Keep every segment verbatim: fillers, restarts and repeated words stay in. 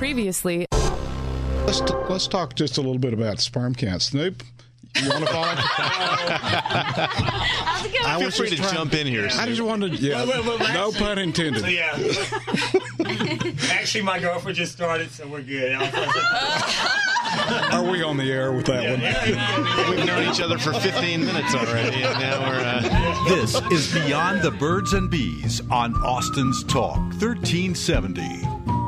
Previously. Let's, t- let's talk just a little bit about sperm count. Snoop, you want to follow? I was free to trying, jump in here. I just wanted to, yeah, wait, wait, wait, no pun intended. So, yeah. Actually, my girlfriend just started, so we're good. Are we on the air with that yeah, one? Yeah, yeah. We've known each other for fifteen minutes already, and now we're... Uh... This is Beyond the Birds and Bees on Austin's Talk, thirteen seventy.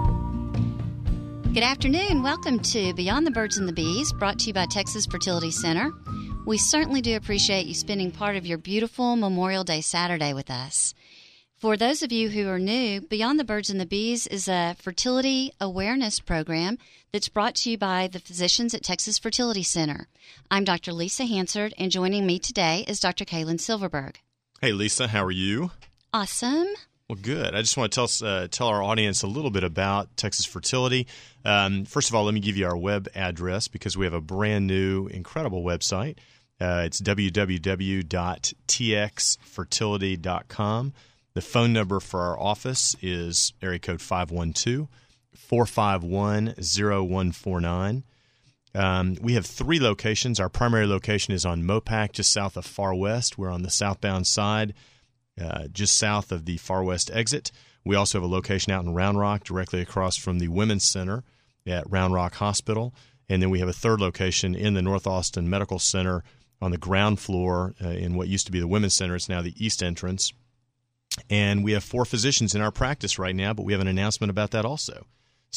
Good afternoon. Welcome to Beyond the Birds and the Bees, brought to you by Texas Fertility Center. We certainly do appreciate you spending part of your beautiful Memorial Day Saturday with us. For those of you who are new, Beyond the Birds and the Bees is a fertility awareness program that's brought to you by the physicians at Texas Fertility Center. I'm Doctor Lisa Hansard, and joining me today is Doctor Kaylin Silverberg. Hey, Lisa, how are you? Awesome. Well, good. I just want to tell us, uh, tell our audience a little bit about Texas Fertility. Um, first of all, let me give you our web address because we have a brand new, incredible website. Uh, it's w w w dot t x fertility dot com. The phone number for our office is area code five one two, four five one, zero one four nine. Um, we have three locations. Our primary location is on Mopac, just south of Far West. We're on the southbound side. Uh, just south of the Far West exit. We also have a location out in Round Rock, directly across from the Women's Center at Round Rock Hospital. And then we have a third location in the North Austin Medical Center on the ground floor uh, in what used to be the Women's Center. It's now the East Entrance. And we have four physicians in our practice right now, but we have an announcement about that also.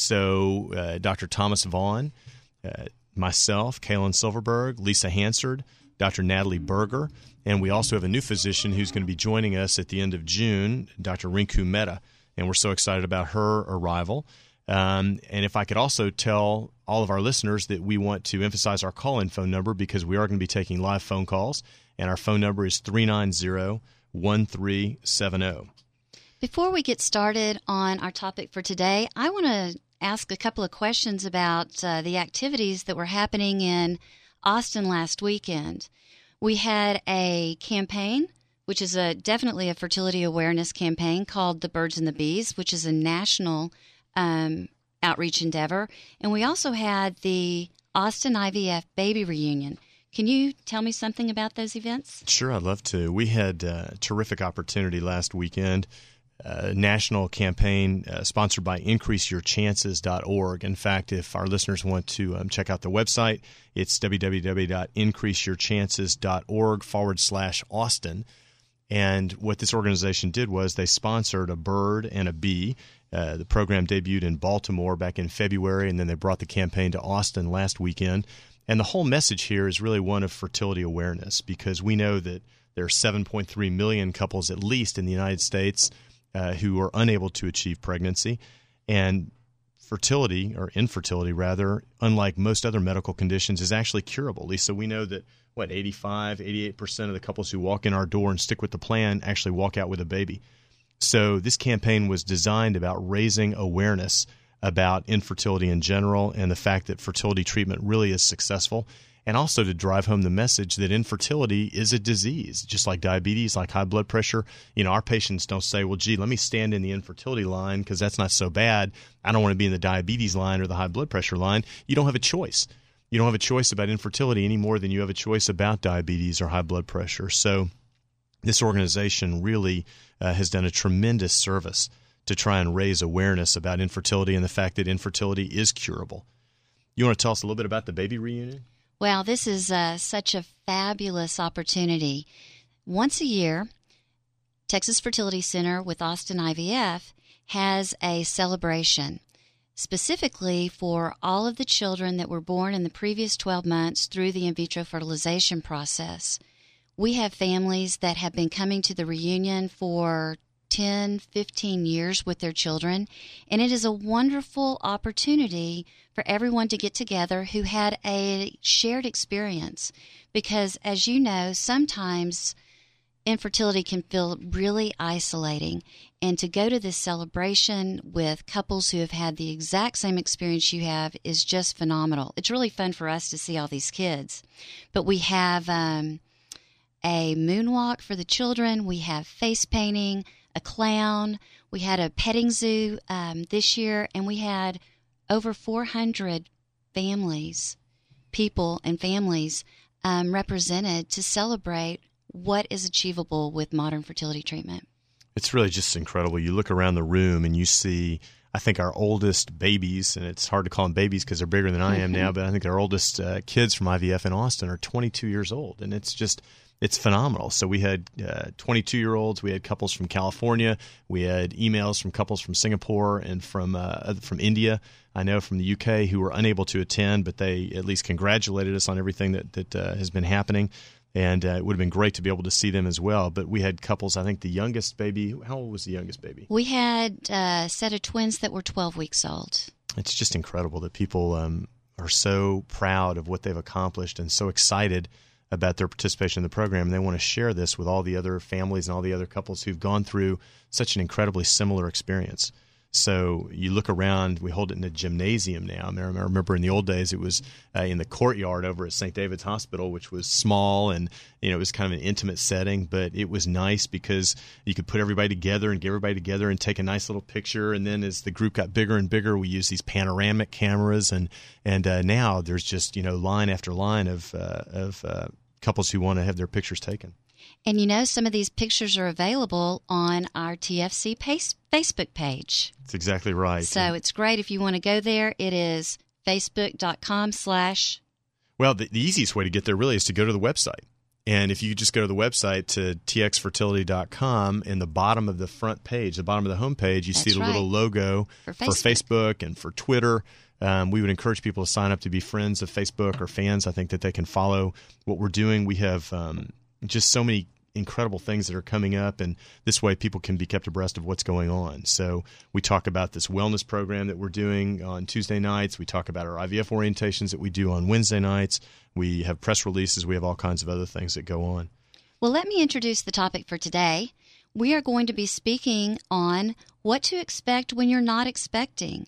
So uh, Doctor Thomas Vaughn, uh, myself, Kaylin Silverberg, Lisa Hansard, Doctor Natalie Berger, and we also have a new physician who's going to be joining us at the end of June, Doctor Rinku Mehta, and we're so excited about her arrival. Um, and if I could also tell all of our listeners that we want to emphasize our call-in phone number because we are going to be taking live phone calls, and our phone number is three nine zero, one three seven zero. Before we get started on our topic for today, I want to ask a couple of questions about uh, the activities that were happening in Austin last weekend. We had a campaign, which is a definitely a fertility awareness campaign called The Birds and the Bees, which is a national um, outreach endeavor. And we also had the Austin I V F Baby Reunion. Can you tell me something about those events? Sure, I'd love to. We had a terrific opportunity last weekend. A national campaign uh, sponsored by increase your chances dot org. In fact, if our listeners want to um, check out the website, it's w w w dot increase your chances dot org forward slash Austin. And what this organization did was they sponsored a bird and a bee. Uh, the program debuted in Baltimore back in February, and then they brought the campaign to Austin last weekend. And the whole message here is really one of fertility awareness because we know that there are seven point three million couples at least in the United States Uh, who are unable to achieve pregnancy. And fertility, or infertility rather, unlike most other medical conditions, is actually curable. Lisa, we know that, what, eighty-five, eighty-eight percent of the couples who walk in our door and stick with the plan actually walk out with a baby. So this campaign was designed about raising awareness about infertility in general and the fact that fertility treatment really is successful, and also to drive home the message that infertility is a disease, just like diabetes, like high blood pressure. You know, our patients don't say, well, gee, let me stand in the infertility line because that's not so bad. I don't want to be in the diabetes line or the high blood pressure line. You don't have a choice. You don't have a choice about infertility any more than you have a choice about diabetes or high blood pressure. So this organization really uh, has done a tremendous service to try and raise awareness about infertility and the fact that infertility is curable. You want to tell us a little bit about the baby reunion? Well, this is uh, such a fabulous opportunity. Once a year, Texas Fertility Center with Austin I V F has a celebration specifically for all of the children that were born in the previous twelve months through the in vitro fertilization process. We have families that have been coming to the reunion for ten, fifteen years with their children, and it is a wonderful opportunity for everyone to get together who had a shared experience because, as you know, sometimes infertility can feel really isolating, and to go to this celebration with couples who have had the exact same experience you have is just phenomenal. It's really fun for us to see all these kids. But we have um, a moonwalk for the children, we have face painting, a clown. We had a petting zoo um, this year, and we had over four hundred families, people and families um, represented to celebrate what is achievable with modern fertility treatment. It's really just incredible. You look around the room and you see, I think, our oldest babies, and it's hard to call them babies because they're bigger than I am now, but I think our oldest uh, kids from I V F in Austin are twenty-two years old, and it's just it's phenomenal. So we had uh, twenty-two-year-olds, we had couples from California, we had emails from couples from Singapore and from uh, from India, I know from the U K, who were unable to attend, but they at least congratulated us on everything that, that uh, has been happening. And uh, it would have been great to be able to see them as well. But we had couples, I think the youngest baby, how old was the youngest baby? We had a set of twins that were twelve weeks old. It's just incredible that people um, are so proud of what they've accomplished and so excited about their participation in the program. And they want to share this with all the other families and all the other couples who've gone through such an incredibly similar experience. So you look around, we hold it in a gymnasium now. I, mean, I remember in the old days it was uh, in the courtyard over at Saint David's Hospital, which was small and you know it was kind of an intimate setting, but it was nice because you could put everybody together and get everybody together and take a nice little picture. And then as the group got bigger and bigger, we used these panoramic cameras, and and uh, now there's just you know line after line of uh, of uh, couples who want to have their pictures taken. And you know, some of these pictures are available on our T F C pace, Facebook page. That's exactly right. So and it's great if you want to go there. It is facebook.com slash. Well, the, the easiest way to get there really is to go to the website. And if you just go to the website to t x fertility dot com, in the bottom of the front page, the bottom of the home page, you That's see the right. little logo for Facebook, Facebook. for Facebook and for Twitter. Um, we would encourage people to sign up to be friends of Facebook or fans. I think that they can follow what we're doing. We have um, just so many incredible things that are coming up, and this way people can be kept abreast of what's going on. So we talk about this wellness program that we're doing on Tuesday nights. We talk about our I V F orientations that we do on Wednesday nights. We have press releases. We have all kinds of other things that go on. Well, let me introduce the topic for today. We are going to be speaking on what to expect when you're not expecting.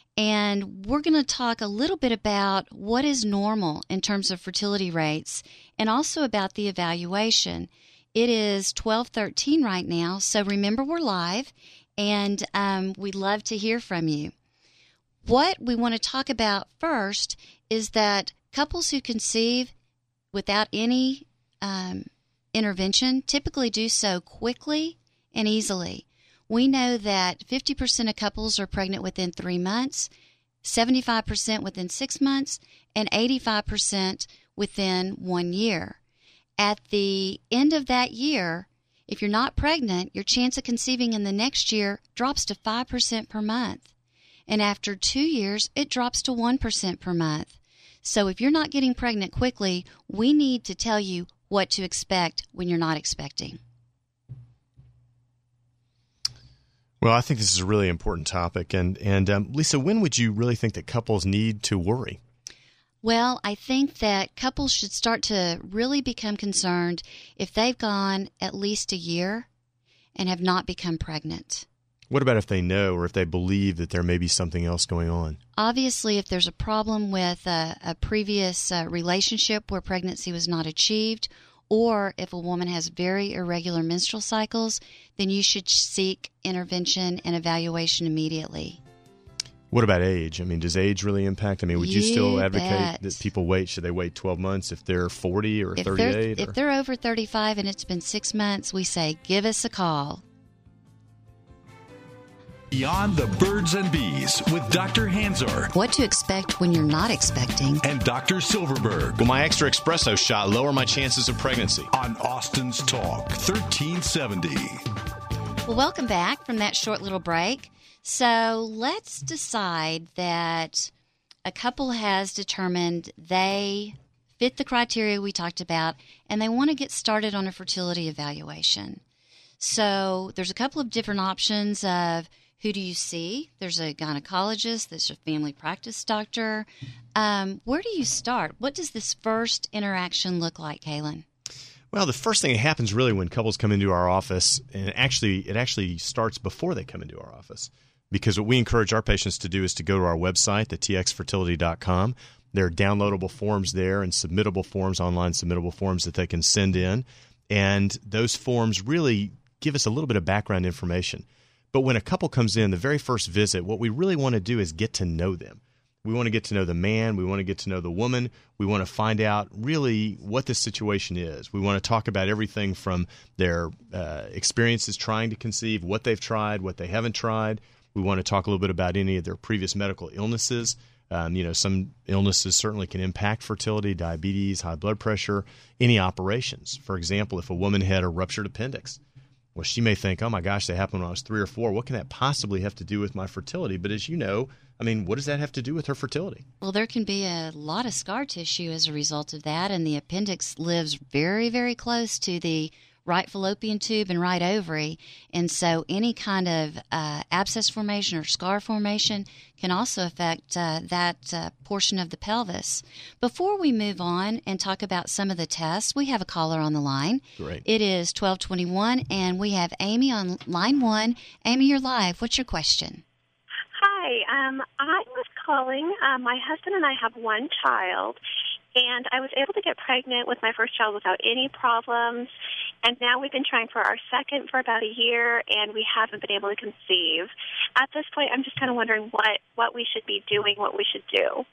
And we're going to talk a little bit about what is normal in terms of fertility rates and also about the evaluation. It is twelve thirteen right now, so remember we're live, and um, we'd love to hear from you. What we want to talk about first is that couples who conceive without any um, intervention typically do so quickly and easily. We know that fifty percent of couples are pregnant within three months, seventy-five percent within six months, and eighty-five percent within one year. At the end of that year, if you're not pregnant, your chance of conceiving in the next year drops to five percent per month. And after two years, it drops to one percent per month. So if you're not getting pregnant quickly, we need to tell you what to expect when you're not expecting. Well, I think this is a really important topic. And, and um, Lisa, when would you really think that couples need to worry? Well, I think that couples should start to really become concerned if they've gone at least a year and have not become pregnant. What about if they know or if they believe that there may be something else going on? Obviously, if there's a problem with a, a previous uh, relationship where pregnancy was not achieved, or if a woman has very irregular menstrual cycles, then you should seek intervention and evaluation immediately. What about age? I mean, does age really impact? I mean, would you, You still advocate bet. that people wait? Should they wait twelve months if they're forty or If thirty-eight? they're, or? if they're over thirty-five and it's been six months, we say, give us a call. Beyond the Birds and Bees with Doctor Hanzar What to expect when you're not expecting. and Doctor Silverberg Will my extra espresso shot lower my chances of pregnancy? on Austin's Talk thirteen seventy. Well, welcome back from that short little break. So let's decide that a couple has determined they fit the criteria we talked about and they want to get started on a fertility evaluation. So there's a couple of different options of who do you see? There's a gynecologist, there's a family practice doctor. Um, where do you start? What does this first interaction look like, Kaylin? Well, the first thing that happens really when couples come into our office, and actually it actually starts before they come into our office, because what we encourage our patients to do is to go to our website, the t x fertility dot com. There are downloadable forms there and submittable forms, online submittable forms that they can send in. And those forms really give us a little bit of background information. But when a couple comes in, the very first visit, what we really want to do is get to know them. We want to get to know the man. We want to get to know the woman. We want to find out really what the situation is. We want to talk about everything from their uh, experiences trying to conceive, what they've tried, what they haven't tried. We want to talk a little bit about any of their previous medical illnesses. Um, you know, some illnesses certainly can impact fertility, diabetes, high blood pressure, any operations. For example, if a woman had a ruptured appendix, well, she may think, oh, my gosh, that happened when I was three or four. What can that possibly have to do with my fertility? But as you know, I mean, what does that have to do with her fertility? Well, there can be a lot of scar tissue as a result of that, and the appendix lives very, very close to the right fallopian tube and right ovary, and so any kind of uh, abscess formation or scar formation can also affect uh, that uh, portion of the pelvis. Before we move on and talk about some of the tests, we have a caller on the line. Great. It is twelve twenty-one, and we have Amy on line one. Amy, you're live. What's your question? Hi, um, I was calling. Um, my husband and I have one child, and I was able to get pregnant with my first child without any problems, and now we've been trying for our second for about a year, and we haven't been able to conceive. At this point, I'm just kind of wondering what, what we should be doing, what we should do.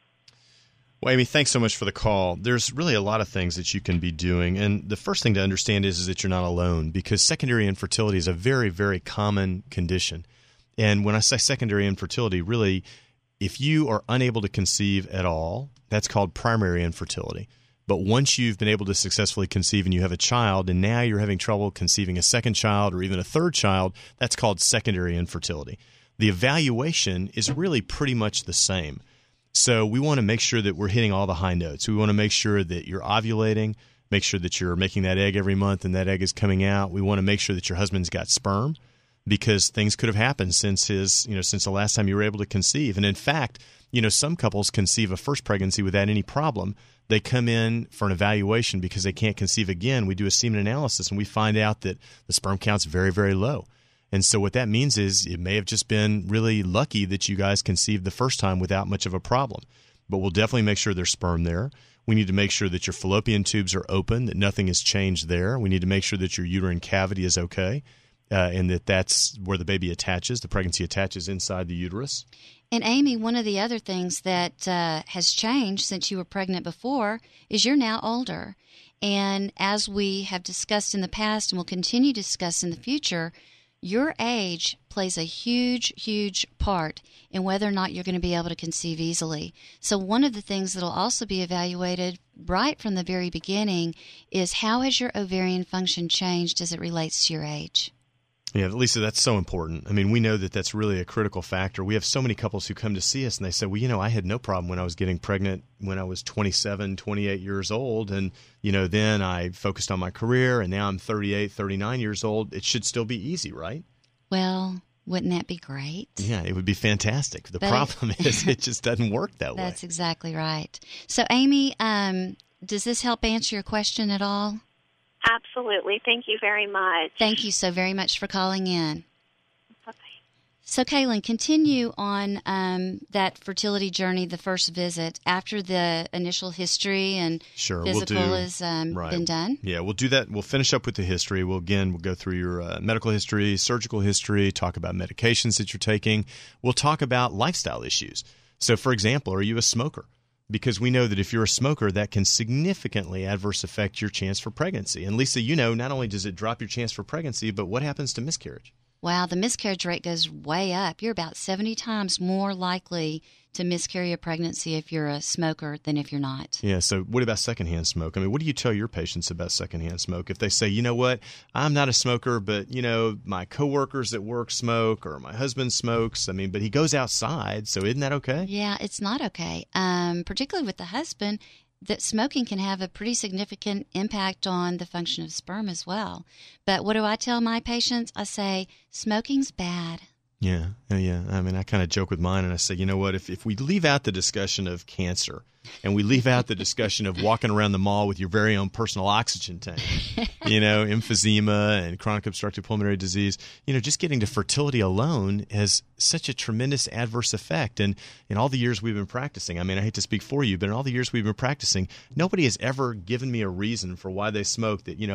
Well, Amy, thanks so much for the call. There's really a lot of things that you can be doing, and the first thing to understand is, is that you're not alone, because secondary infertility is a very, very common condition. And when I say secondary infertility, really, if you are unable to conceive at all, that's called primary infertility. But once you've been able to successfully conceive and you have a child, and now you're having trouble conceiving a second child or even a third child, that's called secondary infertility. The evaluation is really pretty much the same. So we want to make sure that we're hitting all the high notes. We want to make sure that you're ovulating, make sure that you're making that egg every month and that egg is coming out. We want to make sure that your husband's got sperm, because things could have happened since his, you know, since the last time you were able to conceive. And in fact, you know, some couples conceive a first pregnancy without any problem. They come in for an evaluation because they can't conceive again. We do a semen analysis, and we find out that the sperm count's very, very low. And so what that means is it may have just been really lucky that you guys conceived the first time without much of a problem. But we'll definitely make sure there's sperm there. We need to make sure that your fallopian tubes are open, that nothing has changed there. We need to make sure that your uterine cavity is okay. Uh, and that that's where the baby attaches, the pregnancy attaches inside the uterus. And Amy, one of the other things that uh, has changed since you were pregnant before is you're now older. And as we have discussed in the past and will continue to discuss in the future, your age plays a huge, huge part in whether or not you're going to be able to conceive easily. So one of the things that will also be evaluated right from the very beginning is how has your ovarian function changed as it relates to your age? Yeah, Lisa, that's so important. I mean, we know that that's really a critical factor. We have so many couples who come to see us and they say, well, you know, I had no problem when I was getting pregnant when I was twenty-seven, twenty-eight years old. And, you know, then I focused on my career and now I'm thirty-eight, thirty-nine years old. It should still be easy, right? Well, wouldn't that be great? Yeah, it would be fantastic. The but problem it, is it just doesn't work that that's way. That's exactly right. So, Amy, um, does this help answer your question at all? Absolutely. Thank you very much. Thank you so very much for calling in. Bye-bye. So, Kaylin, continue on um, that fertility journey, the first visit, after the initial history and sure, physical we'll do, has um, right. been done. Yeah, we'll do that. We'll finish up with the history. We'll, again, we'll go through your uh, medical history, surgical history, talk about medications that you're taking. We'll talk about lifestyle issues. So, for example, are you a smoker? Because we know that if you're a smoker, that can significantly adverse affect your chance for pregnancy. And Lisa, you know, not only does it drop your chance for pregnancy, but what happens to miscarriage? Wow, the miscarriage rate goes way up. You're about seventy times more likely to miscarry a pregnancy if you're a smoker than if you're not. Yeah, so what about secondhand smoke? I mean, what do you tell your patients about secondhand smoke? If they say, you know what, I'm not a smoker, but, you know, my coworkers at work smoke or my husband smokes, I mean, but he goes outside, so isn't that okay? Yeah, it's not okay, um, particularly with the husband. That smoking can have a pretty significant impact on the function of sperm as well. But what do I tell my patients? I say, smoking's bad. Yeah, yeah. I mean, I kind of joke with mine and I say, you know what, if, if we leave out the discussion of cancer and we leave out the discussion of walking around the mall with your very own personal oxygen tank, you know, emphysema and chronic obstructive pulmonary disease, you know, just getting to fertility alone has such a tremendous adverse effect. And in all the years we've been practicing, I mean, I hate to speak for you, but in all the years we've been practicing, nobody has ever given me a reason for why they smoke that, you know, but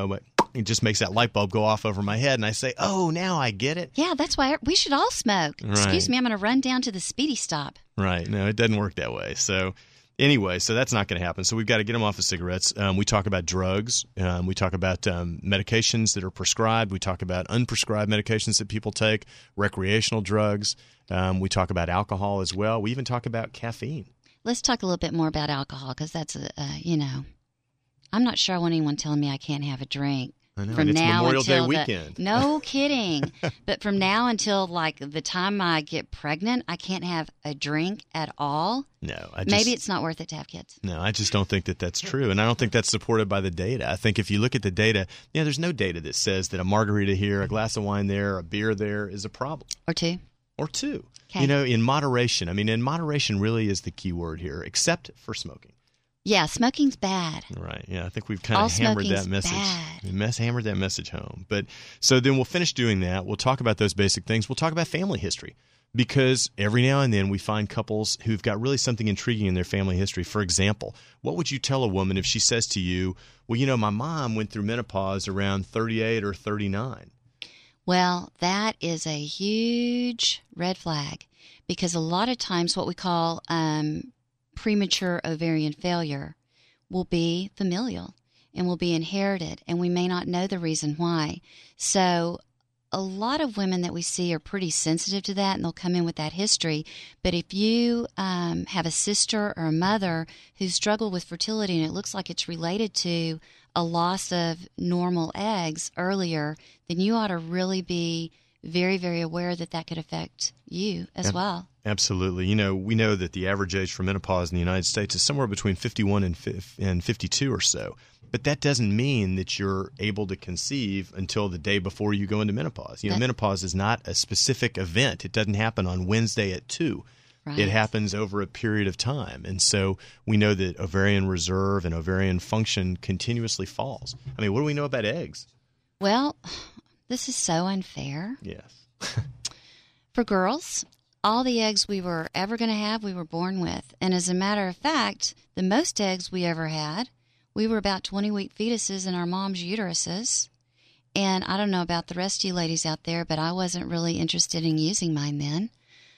it just makes that light bulb go off over my head, and I say, oh, now I get it. Yeah, that's why we should all smoke. Right. Excuse me, I'm going to run down to the Speedy Stop. Right. No, it doesn't work that way. So anyway, so that's not going to happen. So we've got to get them off of cigarettes. Um, we talk about drugs. Um, we talk about um, medications that are prescribed. We talk about unprescribed medications that people take, recreational drugs. Um, we talk about alcohol as well. We even talk about caffeine. Let's talk a little bit more about alcohol because that's, a, uh, you know, I'm not sure I want anyone telling me I can't have a drink. I know, from and it's now Memorial until Day the, weekend. No kidding. But from now until like the time I get pregnant, I can't have a drink at all. No, I just, maybe it's not worth it to have kids. No, I just don't think that that's true, and I don't think that's supported by the data. I think if you look at the data, yeah, there's no data that says that a margarita here, a glass of wine there, a beer there is a problem. Or two. Or two. Okay. You know, in moderation. I mean, in moderation really is the key word here, except for smoking. Yeah, smoking's bad. Right. Yeah, I think we've kind All of hammered that smoking's message. bad. We mess, hammered that message home. But so then we'll finish doing that. We'll talk about those basic things. We'll talk about family history because every now and then we find couples who've got really something intriguing in their family history. For example, what would you tell a woman if she says to you, well, you know, my mom went through menopause around thirty-eight or thirty-nine? Well, that is a huge red flag because a lot of times what we call um, premature ovarian failure will be familial and will be inherited, and we may not know the reason why. So a lot of women that we see are pretty sensitive to that, and they'll come in with that history. But if you um, have a sister or a mother who struggled with fertility and it looks like it's related to a loss of normal eggs earlier, then you ought to really be very, very aware that that could affect you as Ab- well. Absolutely. You know, we know that the average age for menopause in the United States is somewhere between fifty-one and fifty-two or so. But that doesn't mean that you're able to conceive until the day before you go into menopause. You know, that, menopause is not a specific event. It doesn't happen on Wednesday at two. Right. It happens over a period of time. And so we know that ovarian reserve and ovarian function continuously falls. I mean, what do we know about eggs? Well, this is so unfair. Yes. For girls, all the eggs we were ever going to have, we were born with. And as a matter of fact, the most eggs we ever had, we were about twenty-week fetuses in our mom's uteruses. And I don't know about the rest of you ladies out there, but I wasn't really interested in using mine then.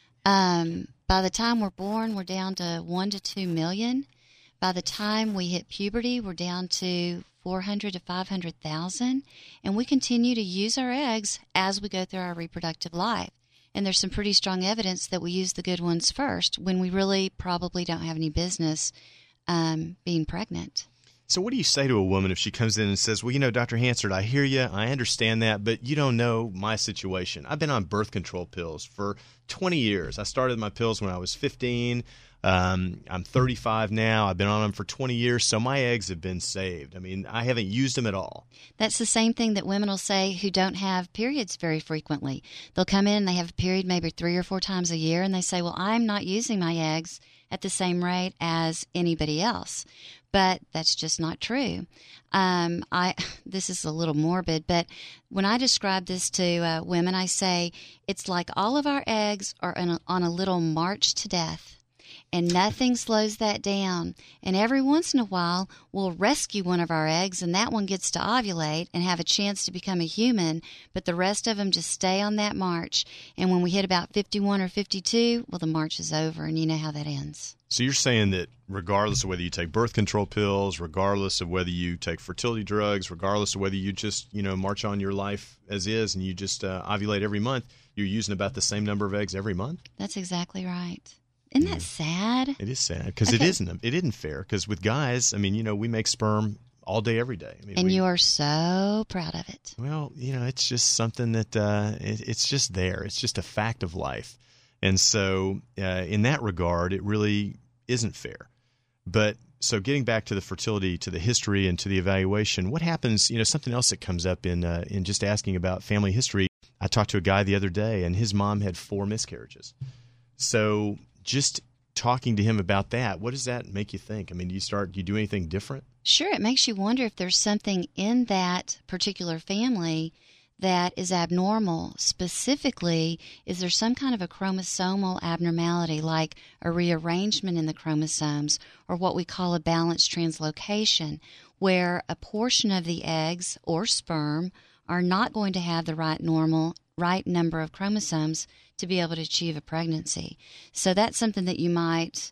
Um, by the time we're born, we're down to one to two million. By the time we hit puberty, we're down to four hundred to five hundred thousand. And we continue to use our eggs as we go through our reproductive life. And there's some pretty strong evidence that we use the good ones first when we really probably don't have any business um, being pregnant. So what do you say to a woman if she comes in and says, well, you know, Doctor Hansard, I hear you, I understand that, but you don't know my situation. I've been on birth control pills for twenty years. I started my pills when I was fifteen. Um, I'm thirty-five now. I've been on them for twenty years, so my eggs have been saved. I mean, I haven't used them at all. That's the same thing that women will say who don't have periods very frequently. They'll come in and they have a period maybe three or four times a year, and they say, well, I'm not using my eggs at the same rate as anybody else. But that's just not true. Um, I this is a little morbid, but when I describe this to uh, women, I say it's like all of our eggs are on a, on a little march to death. And nothing slows that down. And every once in a while, we'll rescue one of our eggs, and that one gets to ovulate and have a chance to become a human, but the rest of them just stay on that march. And when we hit about fifty-one or fifty-two, well, the march is over, and you know how that ends. So you're saying that regardless of whether you take birth control pills, regardless of whether you take fertility drugs, regardless of whether you just, you know, march on your life as is and you just uh, ovulate every month, you're using about the same number of eggs every month? That's exactly right. Isn't that sad? It is sad because Okay. it isn't. It isn't fair because with guys, I mean, you know, we make sperm all day, every day. I mean, And we, you are so proud of it. Well, you know, it's just something that uh, it, it's just there. It's just a fact of life. And so uh, in that regard, it really isn't fair. But so getting back to the fertility, to the history, and to the evaluation, what happens, you know, something else that comes up in uh, in just asking about family history. I talked to a guy the other day, and his mom had four miscarriages. So just talking to him about that, what does that make you think? I mean, do you start, do you do anything different? Sure, it makes you wonder if there's something in that particular family that is abnormal? Specifically, is there some kind of a chromosomal abnormality, like a rearrangement in the chromosomes, or what we call a balanced translocation, where a portion of the eggs or sperm are not going to have the right normal, right number of chromosomes to be able to achieve a pregnancy? So that's something that you might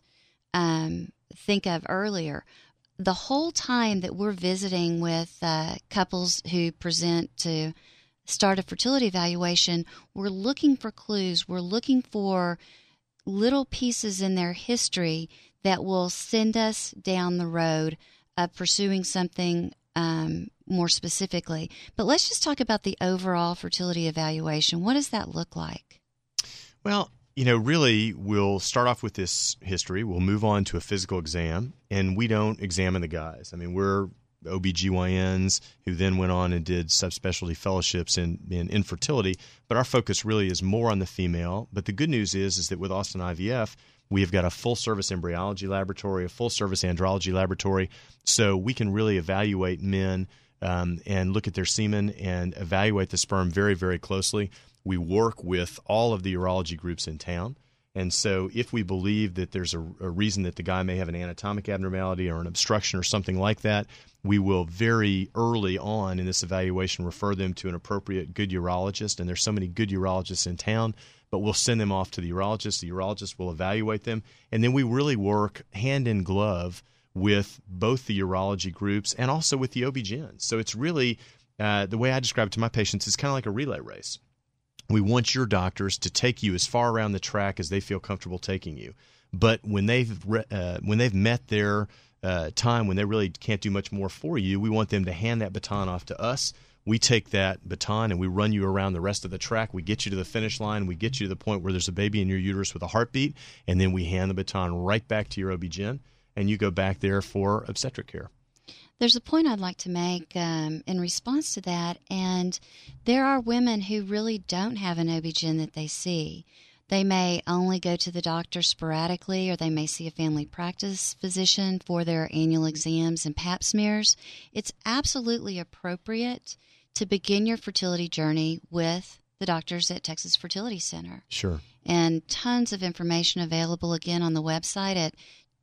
um, think of earlier. The whole time that we're visiting with uh, couples who present to start a fertility evaluation, we're looking for clues. We're looking for little pieces in their history that will send us down the road of pursuing something um, more specifically. But let's just talk about the overall fertility evaluation. What does that look like? Well, you know, really, we'll start off with this history. We'll move on to a physical exam, and we don't examine the guys. I mean, we're O B G Y Ns who then went on and did subspecialty fellowships in, in infertility, but our focus really is more on the female. But the good news is, is that with Austin I V F, we have got a full-service embryology laboratory, a full-service andrology laboratory, so we can really evaluate men um, and look at their semen and evaluate the sperm very, very closely. We work with all of the urology groups in town. And so if we believe that there's a, a reason that the guy may have an anatomic abnormality or an obstruction or something like that, we will very early on in this evaluation refer them to an appropriate good urologist. And there's so many good urologists in town, but we'll send them off to the urologist. The urologist will evaluate them. And then we really work hand in glove with both the urology groups and also with the O B G Ns. So it's really, uh, the way I describe it to my patients, it's kind of like a relay race. We want your doctors to take you as far around the track as they feel comfortable taking you. But when they've uh, when they've met their uh, time, when they really can't do much more for you, we want them to hand that baton off to us. We take that baton and we run you around the rest of the track. We get you to the finish line. We get you to the point where there's a baby in your uterus with a heartbeat, and then we hand the baton right back to your O B G N, and you go back there for obstetric care. There's a point I'd like to make um, in response to that, and there are women who really don't have an O B G N that they see. They may only go to the doctor sporadically, or they may see a family practice physician for their annual exams and pap smears. It's absolutely appropriate to begin your fertility journey with the doctors at Texas Fertility Center. Sure. And tons of information available, again, on the website at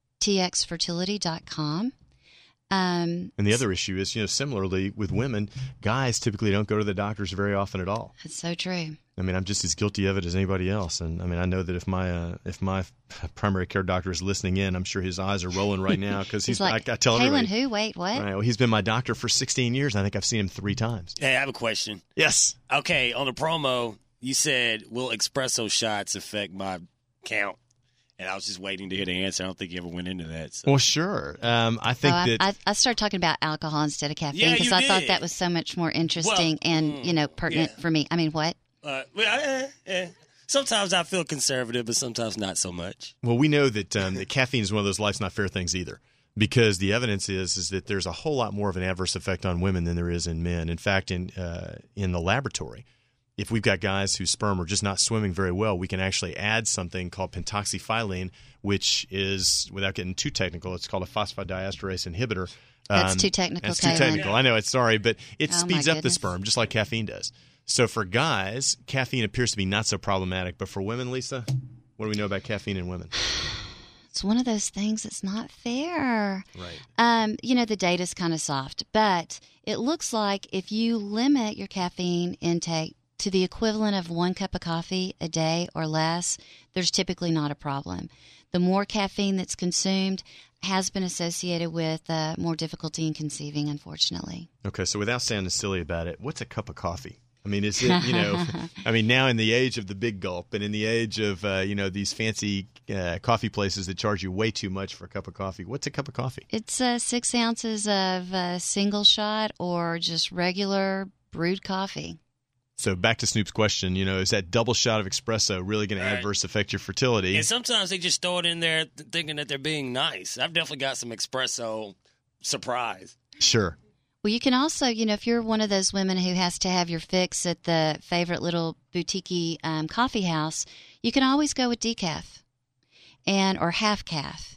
t x fertility dot com. Um, and the other issue is, you know, similarly with women, guys typically don't go to the doctors very often at all. That's so true. I mean, I'm just as guilty of it as anybody else. And I mean, I know that if my uh, if my primary care doctor is listening in, I'm sure his eyes are rolling right now because he's, he's like, I, I tell Kaylin everybody. who? Wait, what? Right, well, he's been my doctor for sixteen years. And I think I've seen him three times. Hey, I have a question. Yes. Okay, on the promo, you said, will espresso shots affect my count? And I was just waiting to hear the answer. I don't think you ever went into that. So. Well, sure. Um, I think oh, that I, I started talking about alcohol instead of caffeine because yeah, I did. thought that was so much more interesting well, and you know pertinent yeah. for me. I mean, what? Uh, well, eh, eh. Sometimes I feel conservative, but sometimes not so much. Well, we know that um, that caffeine is one of those life's not fair things either, because the evidence is is that there's a whole lot more of an adverse effect on women than there is in men. In fact, in uh, in the laboratory, if we've got guys whose sperm are just not swimming very well, we can actually add something called pentoxyphylline, which is, without getting too technical, it's called a phosphodiesterase inhibitor. That's um, too technical, That's too Kaylin. technical. I know, it's sorry, but it Oh, speeds my up the goodness. sperm, just like caffeine does. So for guys, caffeine appears to be not so problematic. But for women, Lisa, what do we know about caffeine in women? It's one of those things that's not fair. Right. Um, you know, the data's kind of soft, but it looks like if you limit your caffeine intake to the equivalent of one cup of coffee a day or less, there's typically not a problem. The more caffeine that's consumed has been associated with uh, more difficulty in conceiving, unfortunately. Okay, so without sounding silly about it, what's a cup of coffee? I mean, is it, you know, I mean, now in the age of the big gulp and in the age of, uh, you know, these fancy uh, coffee places that charge you way too much for a cup of coffee, what's a cup of coffee? It's uh, six ounces of uh, single shot or just regular brewed coffee. So back to Snoop's question, you know, is that double shot of espresso really going Right. to adverse affect your fertility? And sometimes they just throw it in there th- thinking that they're being nice. I've definitely got some espresso surprise. Sure. Well, you can also, you know, if you're one of those women who has to have your fix at the favorite little boutique um, coffee house, you can always go with decaf and or half calf.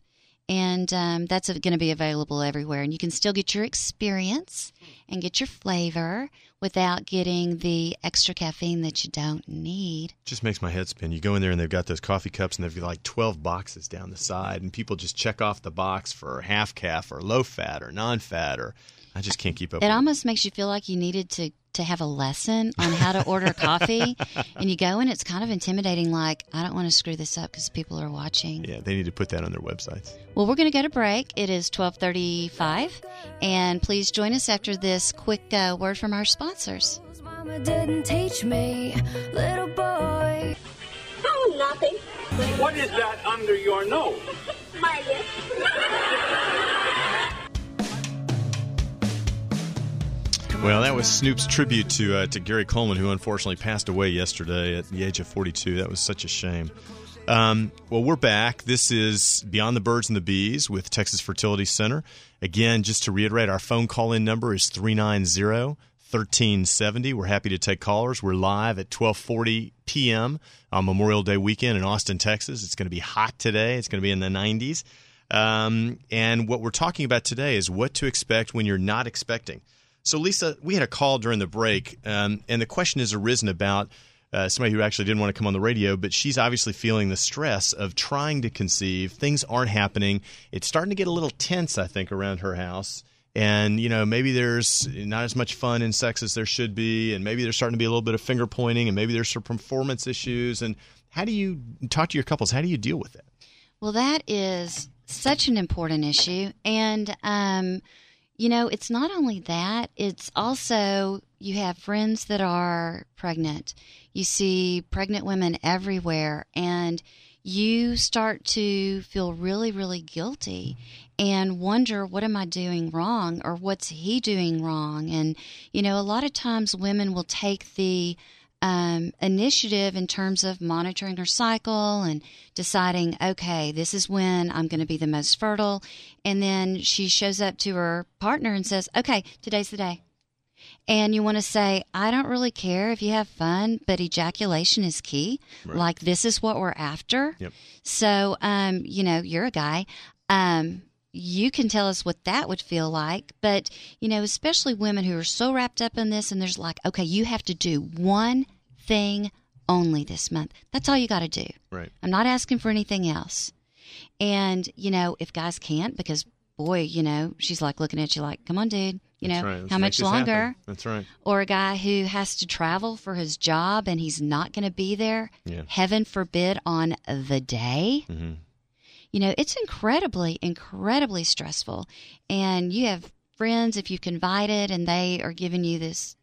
And um, that's going to be available everywhere. And you can still get your experience and get your flavor without getting the extra caffeine that you don't need. Just makes my head spin. You go in there and they've got those coffee cups and they've got like twelve boxes down the side, and people just check off the box for half calf or low fat or non-fat, or I just can't keep up it with almost it. makes you feel like you needed to, to have a lesson on how to order coffee. And you go and it's kind of intimidating, like, I don't want to screw this up because people are watching. Yeah, they need to put that on their websites. Well, we're going to go to break. It is twelve thirty-five. And please join us after this quick uh, word from our sponsors. Mama didn't teach me, little boy. Oh, nothing. What is that under your nose? My lip. Well, that was Snoop's tribute to uh, to Gary Coleman, who unfortunately passed away yesterday at the age of forty-two. That was such a shame. Um, well, we're back. This is Beyond the Birds and the Bees with Texas Fertility Center. Again, just to reiterate, our phone call-in number is three nine zero, one three seven zero. We're happy to take callers. We're live at twelve forty p.m. on Memorial Day weekend in Austin, Texas. It's going to be hot today. It's going to be in the nineties. Um, and what we're talking about today is what to expect when you're not expecting. So, Lisa, we had a call during the break, um, and the question has arisen about uh, somebody who actually didn't want to come on the radio, but she's obviously feeling the stress of trying to conceive. Things aren't happening. It's starting to get a little tense, I think, around her house. And, you know, maybe there's not as much fun in sex as there should be, and maybe there's starting to be a little bit of finger pointing, and maybe there's some performance issues. And how do you talk to your couples? How do you deal with that? Well, that is such an important issue. And, um, you know, it's not only that, it's also you have friends that are pregnant. You see pregnant women everywhere, and you start to feel really, really guilty and wonder, what am I doing wrong, or what's he doing wrong? And, you know, a lot of times women will take the um, initiative in terms of monitoring her cycle and deciding, okay, this is when I'm going to be the most fertile. And then she shows up to her partner and says, okay, today's the day. And you want to say, I don't really care if you have fun, but ejaculation is key. Right. Like, this is what we're after. Yep. So, um, you know, you're a guy. Um, you can tell us what that would feel like. But, you know, especially women who are so wrapped up in this, and there's like, okay, you have to do one thing only this month. That's all you got to do. Right. I'm not asking for anything else. And, you know, if guys can't, because, boy, you know, she's like looking at you like, come on, dude. You know, right. how much longer? Happen. That's right. Or a guy who has to travel for his job and he's not going to be there, yeah. heaven forbid, on the day. Mm-hmm. You know, it's incredibly, incredibly stressful. And you have friends, if you've confided, and they are giving you this,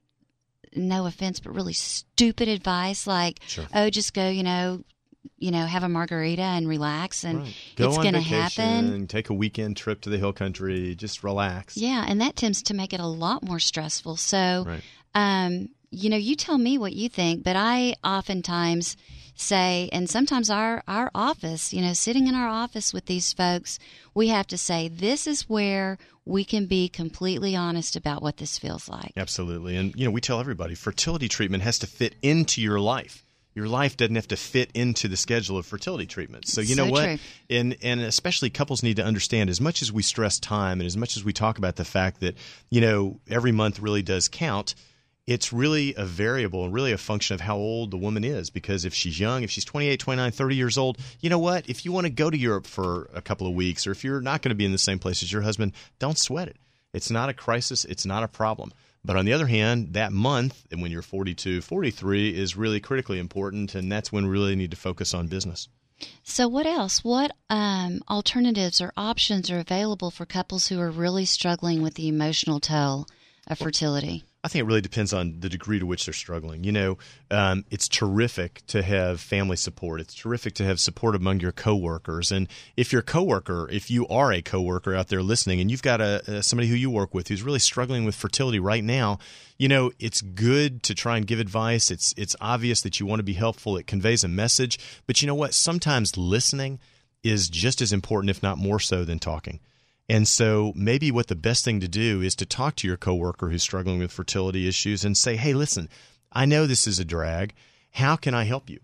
no offense, but really stupid advice like, sure. oh, just go, you know, you know, have a margarita and relax, and right. it's going to happen. And take a weekend trip to the hill country, just relax. Yeah, and that tends to make it a lot more stressful. So, right. um, you know, you tell me what you think, but I oftentimes say, and sometimes our, our office, you know, sitting in our office with these folks, we have to say, this is where we can be completely honest about what this feels like. Absolutely. And, you know, we tell everybody, fertility treatment has to fit into your life. Your life doesn't have to fit into the schedule of fertility treatment. So you know so what? True. And and especially couples need to understand, as much as we stress time and as much as we talk about the fact that, you know, every month really does count, it's really a variable and really a function of how old the woman is. Because if she's young, if she's twenty-eight, twenty-nine, thirty years old, you know what? If you want to go to Europe for a couple of weeks, or if you're not going to be in the same place as your husband, don't sweat it. It's not a crisis. It's not a problem. But on the other hand, that month, and when you're forty-two, forty-three, is really critically important, and that's when we really need to focus on business. So what else? What um, alternatives or options are available for couples who are really struggling with the emotional toll of fertility? I think it really depends on the degree to which they're struggling. You know, um, it's terrific to have family support. It's terrific to have support among your coworkers. And if your coworker, if you are a coworker out there listening, and you've got a, a somebody who you work with who's really struggling with fertility right now, you know, it's good to try and give advice. It's it's obvious that you want to be helpful. It conveys a message. But you know what? Sometimes listening is just as important, if not more so, than talking. And so maybe what the best thing to do is to talk to your coworker who's struggling with fertility issues and say, hey, listen, I know this is a drag. How can I help you?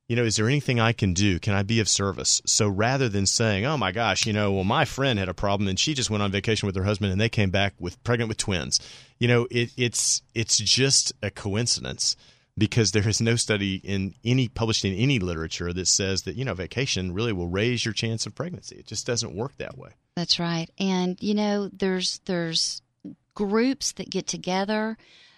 You know, is there anything I can do? Can I be of service? So rather than saying, oh, my gosh, you know, well, my friend had a problem and she just went on vacation with her husband and they came back with pregnant with twins. You know, it, it's it's just a coincidence because there is no study in any published in any literature that says that, you know, vacation really will raise your chance of pregnancy. It just doesn't work that way. That's right. And, you know, there's there's groups that get together.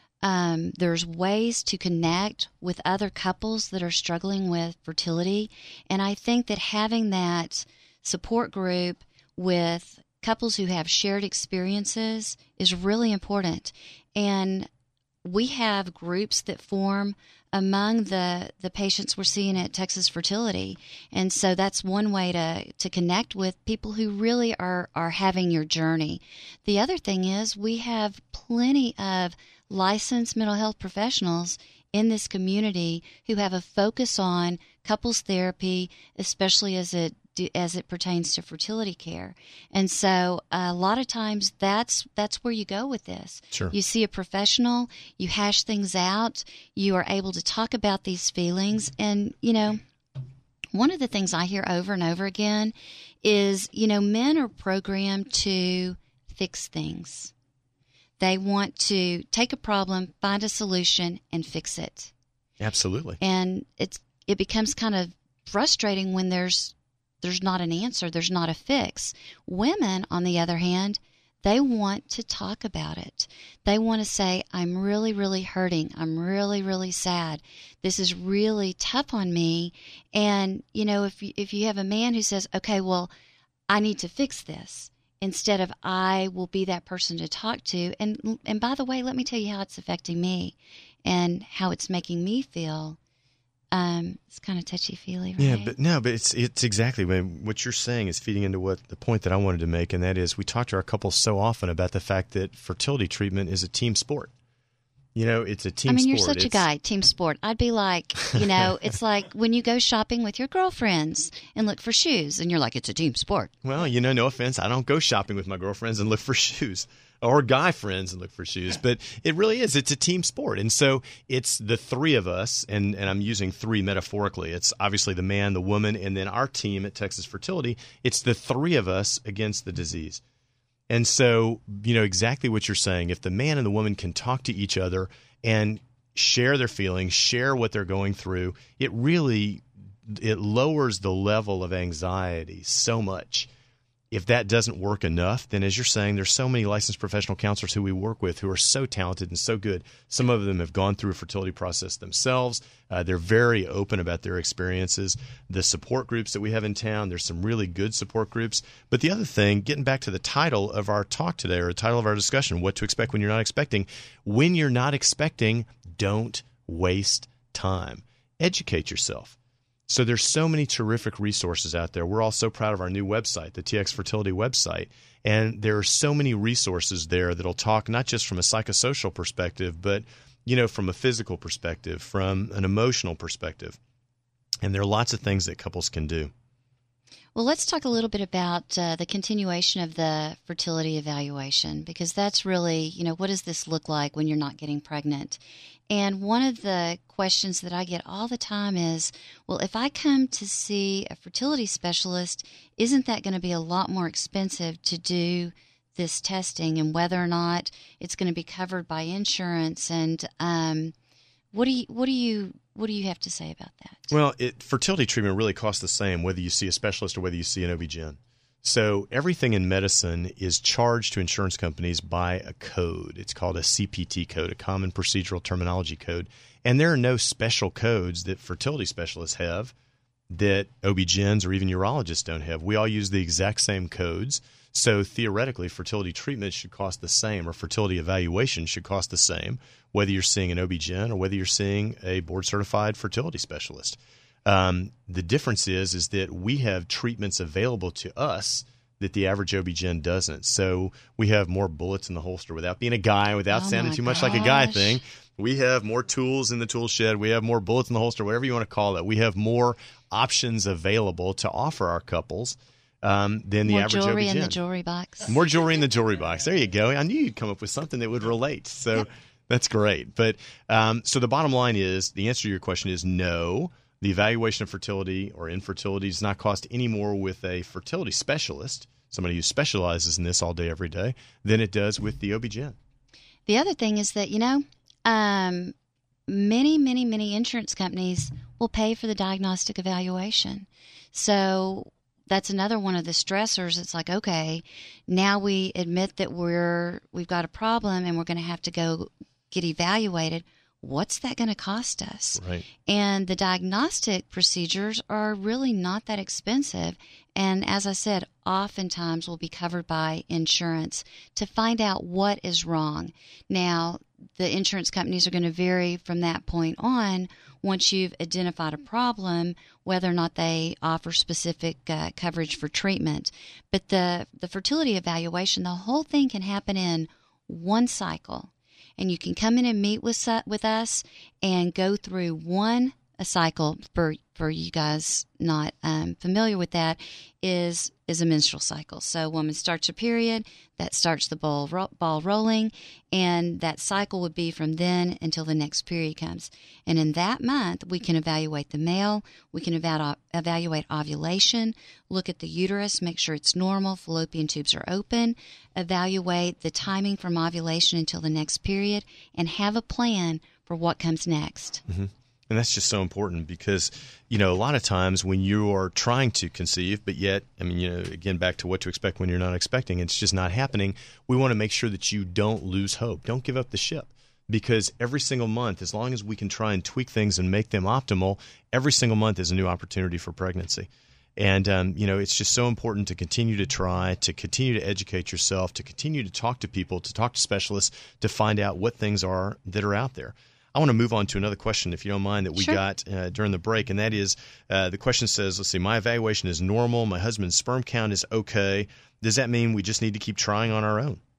Um, there's ways to connect with other couples that are struggling with fertility. And I think that having that support group with couples who have shared experiences is really important. And we have groups that form among the, the patients we're seeing at Texas Fertility. And so that's one way to, to connect with people who really are, are having your journey. The other thing is we have plenty of licensed mental health professionals in this community who have a focus on couples therapy, especially as it as it pertains to fertility care. And so a lot of times that's that's where you go with this. Sure. You see a professional, you hash things out, you are able to talk about these feelings. And, you know, one of the things I hear over and over again is, you know, men are programmed to fix things. They want to take a problem, find a solution, and fix it. Absolutely. And it's it becomes kind of frustrating when there's there's not an answer, there's not a fix. Women, on the other hand, they want to talk about it. They want to say, I'm really, really hurting. I'm really, really sad. This is really tough on me. And, you know, if you, if you have a man who says, okay, well, I need to fix this, instead of I will be that person to talk to. And and by the way, let me tell you how it's affecting me and how it's making me feel. Um, it's kind of touchy-feely, right? Yeah, but no, but it's it's exactly what you're saying is feeding into what the point that I wanted to make, and that is we talk to our couples so often about the fact that fertility treatment is a team sport. You know, it's a team sport. I mean, you're sport. such it's, a guy, team sport. I'd be like, you know, it's like when you go shopping with your girlfriends and look for shoes, and you're like, it's a team sport. Well, you know, no offense, I don't go shopping with my girlfriends and look for shoes. Or guy friends and look for shoes. But it really is. It's a team sport. And so it's the three of us, and, and I'm using three metaphorically. It's obviously the man, the woman, and then our team at Texas Fertility. It's the three of us against the disease. And so, you know, exactly what you're saying. If the man and the woman can talk to each other and share their feelings, share what they're going through, it really it lowers the level of anxiety so much. If that doesn't work enough, then as you're saying, there's so many licensed professional counselors who we work with who are so talented and so good. Some of them have gone through a fertility process themselves. Uh, they're very open about their experiences. The support groups that we have in town, there's some really good support groups. But the other thing, getting back to the title of our talk today, or the title of our discussion, what to expect when you're not expecting. When you're not expecting, don't waste time. Educate yourself. So there's so many terrific resources out there. We're all so proud of our new website, the T X Fertility website. And there are so many resources there that'll talk not just from a psychosocial perspective, but, you know, from a physical perspective, from an emotional perspective. And there are lots of things that couples can do. Well, let's talk a little bit about uh, the continuation of the fertility evaluation, because that's really, you know, what does this look like when you're not getting pregnant? And one of the questions that I get all the time is, well, if I come to see a fertility specialist, isn't that going to be a lot more expensive to do this testing, and whether or not it's going to be covered by insurance? And um, what do you, what do you, what do you have to say about that? Well, it, fertility treatment really costs the same whether you see a specialist or whether you see an O B G Y N. So everything in medicine is charged to insurance companies by a code. It's called a C P T code, a Common Procedural Terminology Code. And there are no special codes that fertility specialists have that O B G Y Ns or even urologists don't have. We all use the exact same codes. So theoretically, fertility treatment should cost the same, or fertility evaluation should cost the same, whether you're seeing an O B G Y N or whether you're seeing a board-certified fertility specialist. Um, the difference is is that we have treatments available to us that the average O B G Y N doesn't. So we have more bullets in the holster without being a guy, without Oh sounding my too much gosh. like a guy thing. We have more tools in the tool shed. We have more bullets in the holster, whatever you want to call it. We have more options available to offer our couples um, than the More average jewelry O B G Y N. in the jewelry box. More jewelry in the jewelry box. There you go. I knew you'd come up with something that would relate. So Yep. that's great. But um, so the bottom line is, the answer to your question is no. The evaluation of fertility or infertility does not cost any more with a fertility specialist, somebody who specializes in this all day, every day, than it does with the O B G Y N. The other thing is that, you know, um, many, many, many insurance companies will pay for the diagnostic evaluation. So that's another one of the stressors. It's like, okay, now we admit that we're, we've got a problem and we're going to have to go get evaluated. What's that going to cost us? Right. And the diagnostic procedures are really not that expensive. And as I said, oftentimes will be covered by insurance to find out what is wrong. Now, the insurance companies are going to vary from that point on once you've identified a problem, whether or not they offer specific uh, coverage for treatment. But the, the fertility evaluation, the whole thing can happen in one cycle. And you can come in and meet with with us and go through one a cycle. For for you guys not um, familiar with that, is is a menstrual cycle. So a woman starts her period, that starts the ball ro- ball rolling, and that cycle would be from then until the next period comes. And in that month, we can evaluate the male, we can eva- evaluate ovulation, look at the uterus, make sure it's normal, fallopian tubes are open, evaluate the timing from ovulation until the next period, and have a plan for what comes next. Mm-hmm. And that's just so important because, you know, a lot of times when you are trying to conceive, but yet, I mean, you know, again, back to what to expect when you're not expecting, it's just not happening. We want to make sure that you don't lose hope. Don't give up the ship, because every single month, as long as we can try and tweak things and make them optimal, every single month is a new opportunity for pregnancy. And, um, you know, it's just so important to continue to try, to continue to educate yourself, to continue to talk to people, to talk to specialists, to find out what things are that are out there. I want to move on to another question, if you don't mind, that we Sure. got uh, during the break, and that is uh, the question says, let's see, my evaluation is normal. My husband's sperm count is okay. Does that mean we just need to keep trying on our own?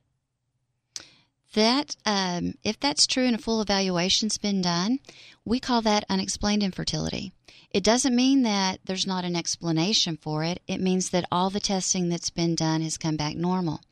That, um, if that's true and a full evaluation's been done, we call that unexplained infertility. It doesn't mean that there's not an explanation for it. It means that all the testing that's been done has come back normal.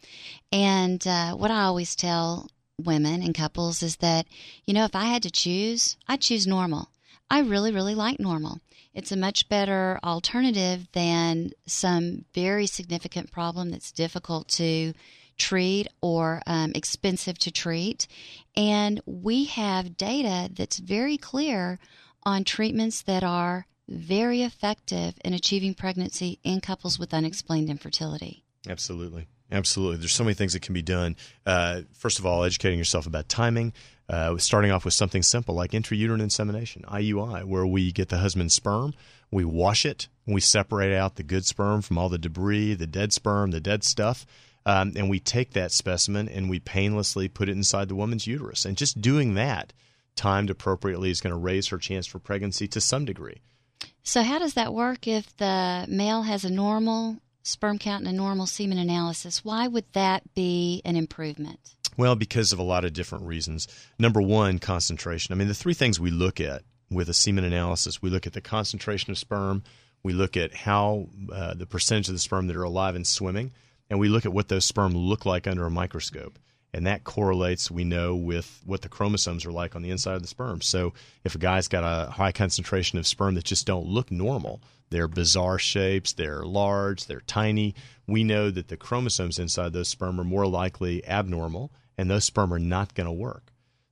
And uh, what I always tell women and couples is that, you know, if I had to choose, I'd choose normal. I really, really like normal. It's a much better alternative than some very significant problem that's difficult to treat or um, expensive to treat. And we have data that's very clear on treatments that are very effective in achieving pregnancy in couples with unexplained infertility. Absolutely. Absolutely. There's so many things that can be done. Uh, first of all, educating yourself about timing, uh, starting off with something simple like intrauterine insemination, I U I, where we get the husband's sperm, we wash it, and we separate out the good sperm from all the debris, the dead sperm, the dead stuff, um, and we take that specimen and we painlessly put it inside the woman's uterus. And just doing that, timed appropriately, is going to raise her chance for pregnancy to some degree. So how does that work if the male has a normal sperm count and a normal semen analysis? Why would that be an improvement? Well, because of a lot of different reasons. Number one, concentration. I mean, the three things we look at with a semen analysis, we look at the concentration of sperm, we look at how uh, the percentage of the sperm that are alive and swimming, and we look at what those sperm look like under a microscope. And that correlates, we know, with what the chromosomes are like on the inside of the sperm. So if a guy's got a high concentration of sperm that just don't look normal, they're bizarre shapes, they're large, they're tiny, we know that the chromosomes inside those sperm are more likely abnormal, and those sperm are not going to work.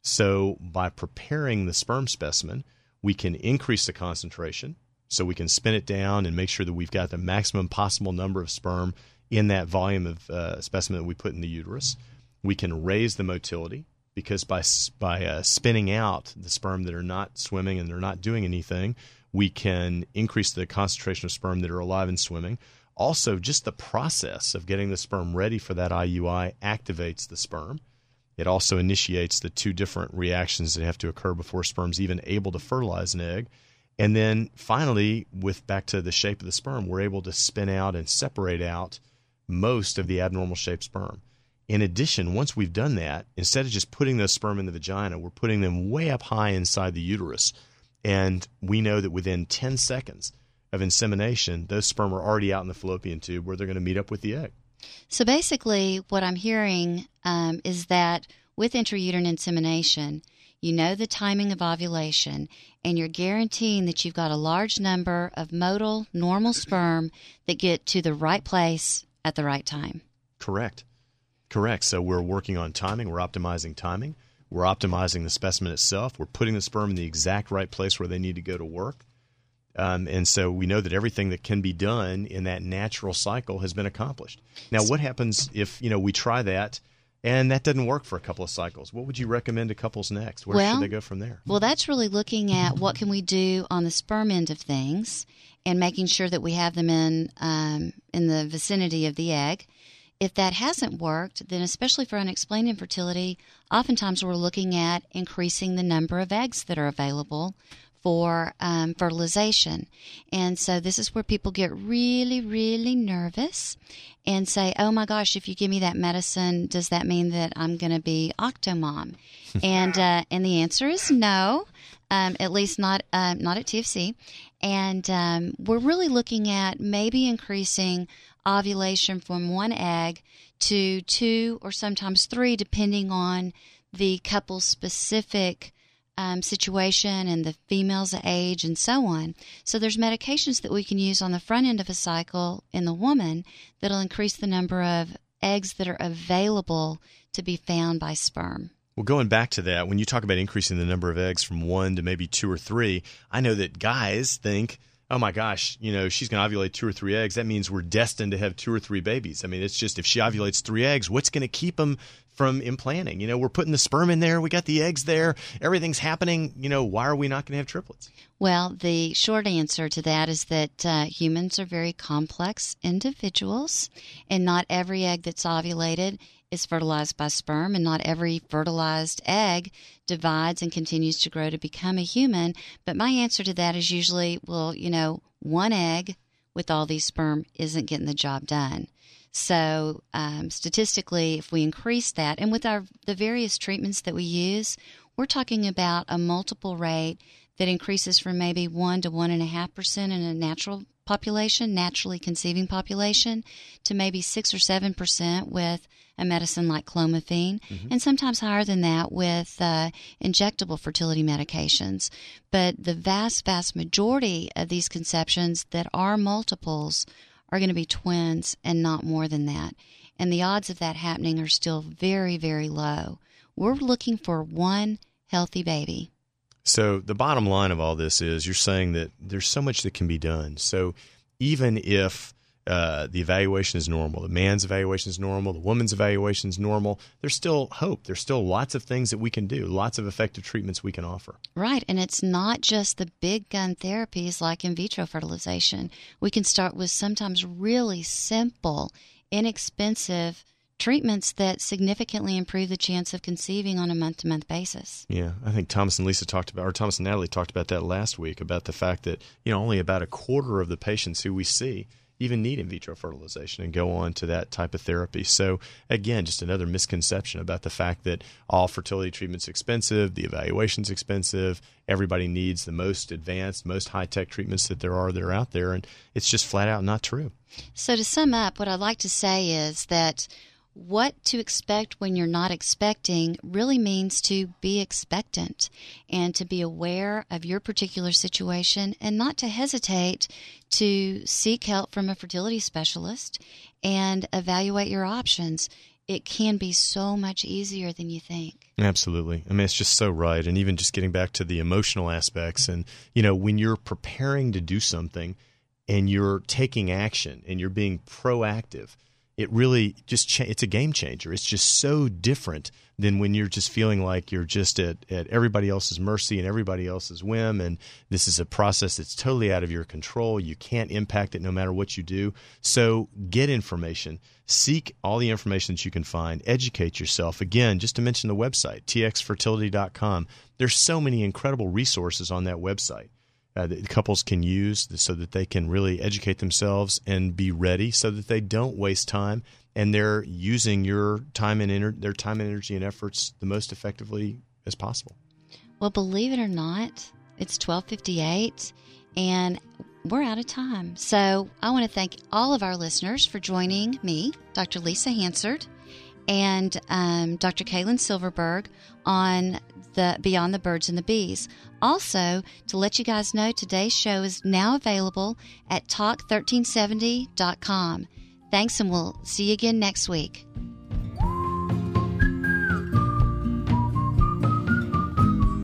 So by preparing the sperm specimen, we can increase the concentration, so we can spin it down and make sure that we've got the maximum possible number of sperm in that volume of uh, specimen that we put in the uterus. We can raise the motility, because by by uh, spinning out the sperm that are not swimming and they're not doing anything, we can increase the concentration of sperm that are alive and swimming. Also, just the process of getting the sperm ready for that I U I activates the sperm. It also initiates the two different reactions that have to occur before sperm's even able to fertilize an egg. And then finally, with back to the shape of the sperm, we're able to spin out and separate out most of the abnormal shaped sperm. In addition, once we've done that, instead of just putting those sperm in the vagina, we're putting them way up high inside the uterus. And we know that within ten seconds of insemination, those sperm are already out in the fallopian tube where they're going to meet up with the egg. So basically what I'm hearing um, is that with intrauterine insemination, you know the timing of ovulation, and you're guaranteeing that you've got a large number of motile, normal sperm that get to the right place at the right time. Correct. Correct. So we're working on timing. We're optimizing timing. We're optimizing the specimen itself. We're putting the sperm in the exact right place where they need to go to work. Um, and so we know that everything that can be done in that natural cycle has been accomplished. Now, what happens if, you know, we try that and that doesn't work for a couple of cycles? What would you recommend to couples next? Where well, should they go from there? Well, that's really looking at what can we do on the sperm end of things and making sure that we have them in um, in the vicinity of the egg. If that hasn't worked, then especially for unexplained infertility, oftentimes we're looking at increasing the number of eggs that are available for um, fertilization. And so this is where people get really, really nervous and say, oh my gosh, if you give me that medicine, does that mean that I'm going to be octomom? and uh, and the answer is no, um, at least not um, not at T F C. And um, we're really looking at maybe increasing ovulation from one egg to two or sometimes three, depending on the couple's specific Um, situation and the female's age and so on. So there's medications that we can use on the front end of a cycle in the woman that'll increase the number of eggs that are available to be found by sperm. Well, going back to that, when you talk about increasing the number of eggs from one to maybe two or three, I know that guys think, oh my gosh, you know, she's going to ovulate two or three eggs. That means we're destined to have two or three babies. I mean, it's just if she ovulates three eggs, what's going to keep them from implanting? You know, we're putting the sperm in there. We got the eggs there. Everything's happening. You know, why are we not going to have triplets? Well, the short answer to that is that uh, humans are very complex individuals, and not every egg that's ovulated is fertilized by sperm, and not every fertilized egg divides and continues to grow to become a human. But my answer to that is usually, well, you know, one egg with all these sperm isn't getting the job done. So um, statistically, if we increase that, and with our the various treatments that we use, we're talking about a multiple rate that increases from maybe one to one and a half percent in a natural population, naturally conceiving population, to maybe six or seven percent with a medicine like clomiphene, mm-hmm. and sometimes higher than that with uh, injectable fertility medications. But the vast, vast majority of these conceptions that are multiples are going to be twins and not more than that. And the odds of that happening are still very, very low. We're looking for one healthy baby. So the bottom line of all this is you're saying that there's so much that can be done. So even if uh, the evaluation is normal, the man's evaluation is normal, the woman's evaluation is normal, there's still hope. There's still lots of things that we can do, lots of effective treatments we can offer. Right, and it's not just the big gun therapies like in vitro fertilization. We can start with sometimes really simple, inexpensive treatments that significantly improve the chance of conceiving on a month-to-month basis. Yeah, I think Thomas and Lisa talked about, or Thomas and Natalie talked about that last week, about the fact that, you know, only about a quarter of the patients who we see even need in vitro fertilization and go on to that type of therapy. So, again, just another misconception about the fact that all fertility treatment's expensive, the evaluation's expensive, everybody needs the most advanced, most high-tech treatments that there are that are out there, and it's just flat out not true. So to sum up, what I'd like to say is that what to expect when you're not expecting really means to be expectant and to be aware of your particular situation and not to hesitate to seek help from a fertility specialist and evaluate your options. It can be so much easier than you think. Absolutely. I mean, it's just so right. And even just getting back to the emotional aspects and, you know, when you're preparing to do something and you're taking action and you're being proactive, it really just cha- it's a game changer. It's just so different than when you're just feeling like you're just at, at everybody else's mercy and everybody else's whim, and this is a process that's totally out of your control. You can't impact it no matter what you do. So get information. Seek all the information that you can find. Educate yourself. Again, just to mention the website, t x fertility dot com. There's so many incredible resources on that website. Uh, that couples can use so that they can really educate themselves and be ready so that they don't waste time and they're using your time and ener- their time and energy and efforts the most effectively as possible. Well, believe it or not, it's twelve fifty-eight and we're out of time. So I want to thank all of our listeners for joining me, Doctor Lisa Hansard, and um, Doctor Kaylin Silverberg on the Beyond the Birds and the Bees. Also, to let you guys know, today's show is now available at talk thirteen seventy dot com. Thanks, and we'll see you again next week.